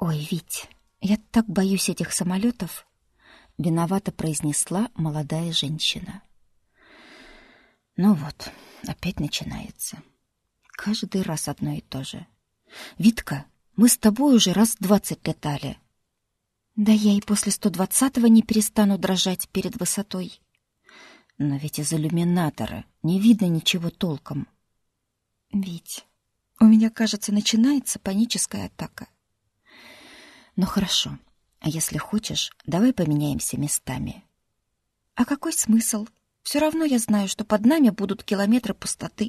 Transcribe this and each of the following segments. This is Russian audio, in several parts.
«Ой, Вить, я так боюсь этих самолетов», — виновато произнесла молодая женщина. Ну вот, опять начинается. Каждый раз одно и то же. «Витка, мы с тобой уже раз 20 летали». «Да я и после 120-го не перестану дрожать перед высотой». «Но ведь из иллюминатора не видно ничего толком». «Вить, у меня, кажется, начинается паническая атака». «Ну хорошо, а если хочешь, давай поменяемся местами». «А какой смысл? Все равно я знаю, что под нами будут километры пустоты».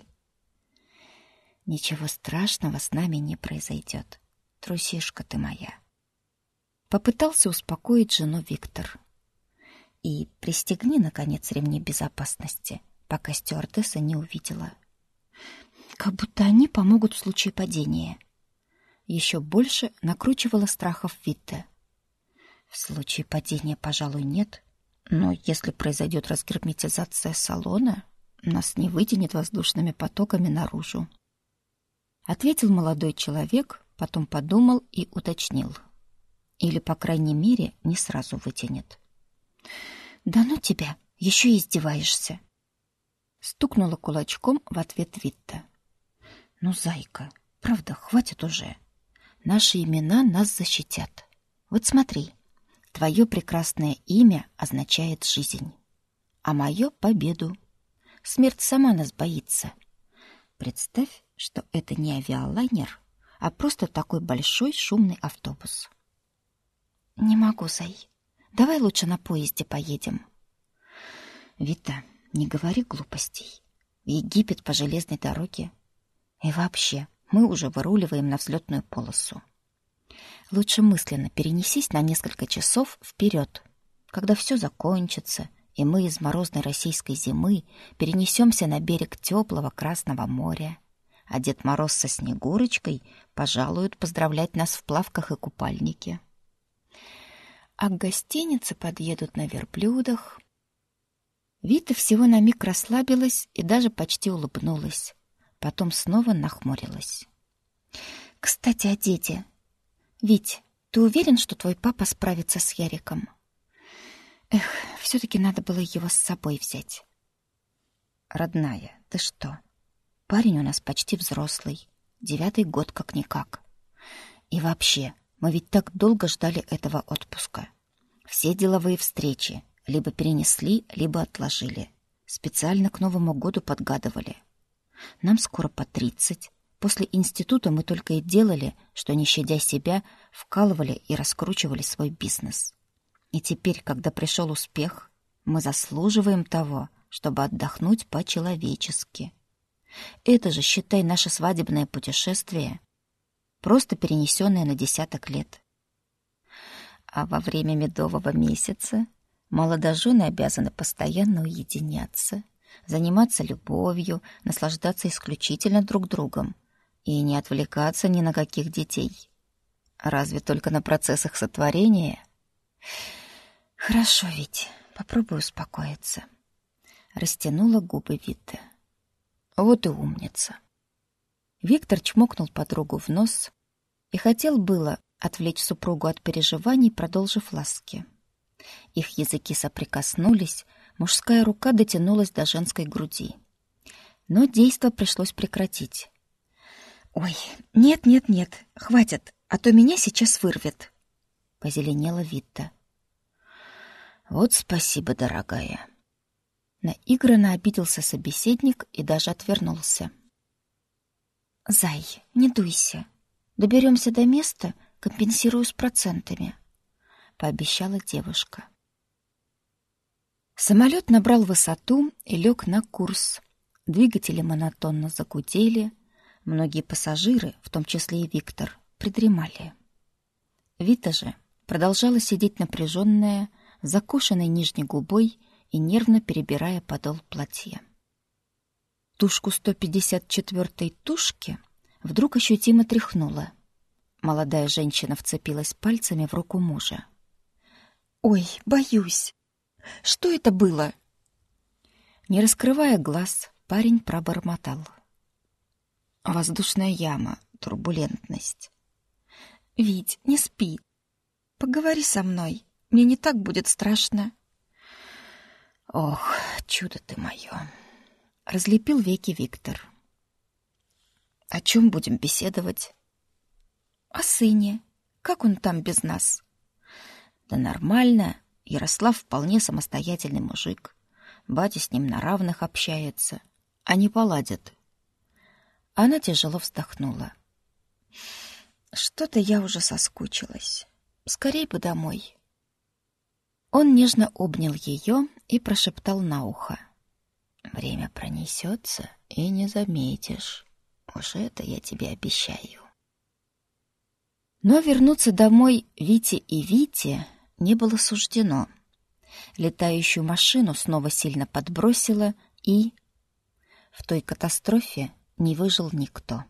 «Ничего страшного с нами не произойдет. Трусишка ты моя». Попытался успокоить жену Виктор. «И пристегни, наконец, ремни безопасности, пока стюардесса не увидела». «Как будто они помогут в случае падения». Еще больше накручивала страхов Витте. «В случае падения, пожалуй, нет. Но если произойдет разгерметизация салона, нас не вытянет воздушными потоками наружу». Ответил молодой человек, потом подумал и уточнил. Или, по крайней мере, не сразу вытянет. «Да ну тебя, еще и издеваешься!» Стукнула кулачком в ответ Витта. «Ну, зайка, правда, хватит уже. Наши имена нас защитят. Вот смотри, твое прекрасное имя означает жизнь, а мое — победу. Смерть сама нас боится. Представь, что это не авиалайнер, а просто такой большой шумный автобус». «Не могу, Зай. Давай лучше на поезде поедем». «Вита, не говори глупостей. В Египет по железной дороге. И вообще, мы уже выруливаем на взлетную полосу. Лучше мысленно перенесись на несколько часов вперед, когда все закончится, и мы из морозной российской зимы перенесемся на берег теплого Красного моря, а Дед Мороз со Снегурочкой пожалуют поздравлять нас в плавках и купальнике. А к гостинице подъедут на верблюдах». Вита всего на миг расслабилась и даже почти улыбнулась. Потом снова нахмурилась. «Кстати, о деде. Вить, ты уверен, что твой папа справится с Яриком? Эх, все-таки надо было его с собой взять». «Родная, ты что? Парень у нас почти взрослый, 9-й год как-никак. И вообще, мы ведь так долго ждали этого отпуска. Все деловые встречи либо перенесли, либо отложили. Специально к Новому году подгадывали. Нам скоро по 30. После института мы только и делали, что, не щадя себя, вкалывали и раскручивали свой бизнес. И теперь, когда пришел успех, мы заслуживаем того, чтобы отдохнуть по-человечески. Это же, считай, наше свадебное путешествие, просто перенесенное на десяток лет. А во время медового месяца молодожены обязаны постоянно уединяться, заниматься любовью, наслаждаться исключительно друг другом и не отвлекаться ни на каких детей. Разве только на процессах сотворения? «Хорошо, ведь попробуй успокоиться», — растянула губы Витта. «Вот и умница». Виктор чмокнул подругу в нос и хотел было отвлечь супругу от переживаний, продолжив ласки. Их языки соприкоснулись, мужская рука дотянулась до женской груди. Но действо пришлось прекратить. «Ой, нет, хватит, а то меня сейчас вырвет», — позеленела Витта. «Вот спасибо, дорогая». Наигранно обиделся собеседник и даже отвернулся. «Зай, не дуйся. Доберемся до места, компенсирую с процентами», — пообещала девушка. Самолет набрал высоту и лег на курс. Двигатели монотонно загудели. Многие пассажиры, в том числе и Виктор, придремали. Вита же продолжала сидеть напряженная, закушенной нижней губой и нервно перебирая подол платья. Тушку 154-й тушки вдруг ощутимо тряхнула. Молодая женщина вцепилась пальцами в руку мужа. «Ой, боюсь! Что это было?» Не раскрывая глаз, парень пробормотал. «Воздушная яма, турбулентность». Вить, не спи. Поговори со мной. Мне не так будет страшно. Ох, чудо ты мое. Разлепил веки Виктор. О чем будем беседовать? О сыне. Как он там без нас? Да нормально. Ярослав вполне самостоятельный мужик. Батя с ним на равных общается. Они поладят. Она тяжело вздохнула. Что-то я уже соскучилась. Скорей бы домой. Он нежно обнял ее и прошептал на ухо. Время пронесется, и не заметишь. Уж это я тебе обещаю. Но вернуться домой Вите и Вите не было суждено. Летающую машину снова сильно подбросило, и в той катастрофе не выжил никто.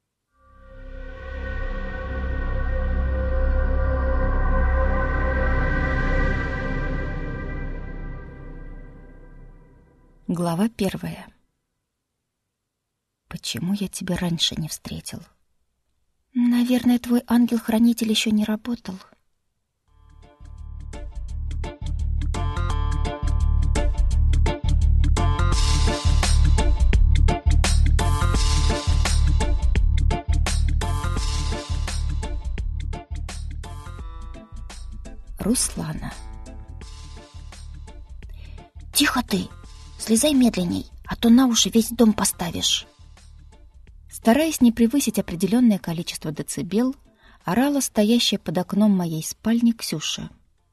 Глава 1. Почему я тебя раньше не встретил? Наверное, твой ангел-хранитель еще не работал. Руслана. Тихо ты! Слезай медленней, а то на уши весь дом поставишь. Стараясь не превысить определенное количество децибел, орала стоящая под окном моей спальни Ксюша.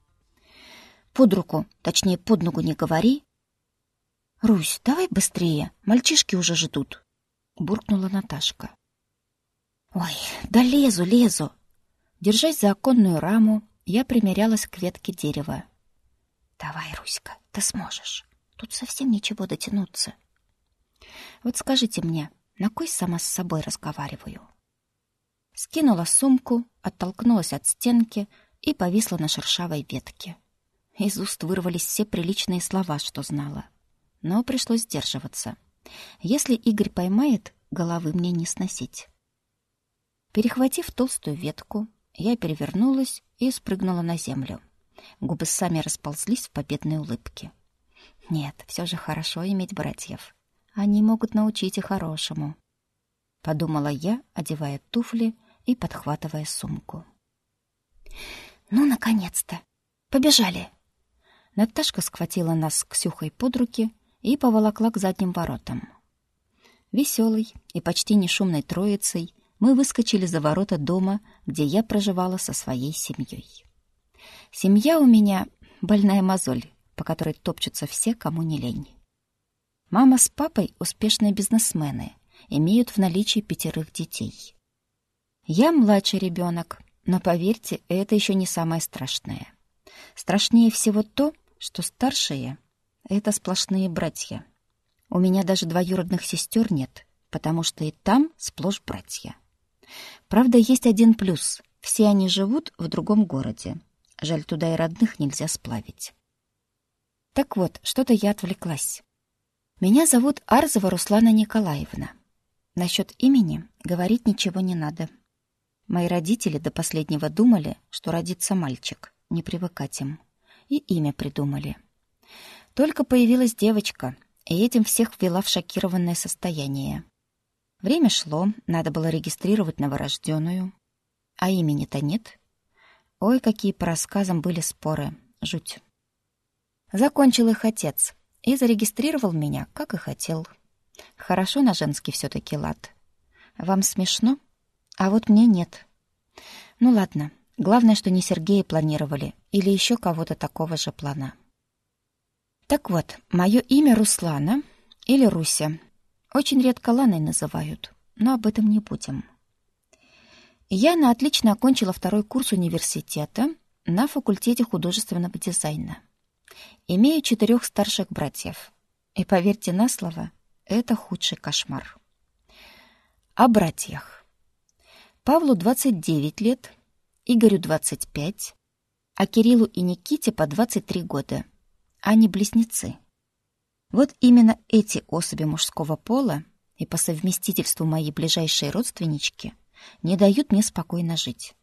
Под руку, точнее под ногу не говори. Русь, давай быстрее, мальчишки уже ждут, буркнула Наташка. Ой, да лезу. Держась за оконную раму, я примерялась к ветке дерева. Давай, Руська, ты сможешь. Тут совсем ничего дотянуться. Вот скажите мне, на кой сама с собой разговариваю? Скинула сумку, оттолкнулась от стенки и повисла на шершавой ветке. Из уст вырвались все приличные слова, что знала. Но пришлось сдерживаться. Если Игорь поймает, головы мне не сносить. Перехватив толстую ветку, я перевернулась и спрыгнула на землю. Губы сами расползлись в победной улыбке. Нет, все же хорошо иметь братьев. Они могут научить и хорошему. Подумала я, одевая туфли и подхватывая сумку. Ну, наконец-то! Побежали! Наташка схватила нас с Ксюхой под руки и поволокла к задним воротам. Веселой и почти не шумной троицей мы выскочили за ворота дома, где я проживала со своей семьей. Семья у меня больная мозоль, по которой топчутся все, кому не лень. Мама с папой успешные бизнесмены, имеют в наличии 5 детей. Я младший ребенок, но, поверьте, это еще не самое страшное. Страшнее всего то, что старшие — это сплошные братья. У меня даже двоюродных сестер нет, потому что и там сплошь братья. Правда, есть один плюс — все они живут в другом городе. Жаль, туда и родных нельзя сплавить. Так вот, что-то я отвлеклась. Меня зовут Арзова Руслана Николаевна. Насчет имени говорить ничего не надо. Мои родители до последнего думали, что родится мальчик, не привыкать им, и имя придумали. Только появилась девочка, и этим всех ввела в шокированное состояние. Время шло, надо было регистрировать новорожденную. А имени-то нет. Ой, какие по рассказам были споры. Жуть. Закончил их отец и зарегистрировал меня, как и хотел. Хорошо на женский все-таки лад. Вам смешно? А вот мне нет. Ну ладно, главное, что не Сергея планировали или еще кого-то такого же плана. Так вот, мое имя Руслана или Руся. Очень редко Ланой называют, но об этом не будем. Я отлично окончила 2-й курс университета на факультете художественного дизайна. Имею 4 старших братьев. И поверьте на слово, это худший кошмар. О братьях. Павлу 29 лет, Игорю 25, а Кириллу и Никите по 23 года. Они близнецы. Вот именно эти особи мужского пола и по совместительству мои ближайшие родственнички не дают мне спокойно жить.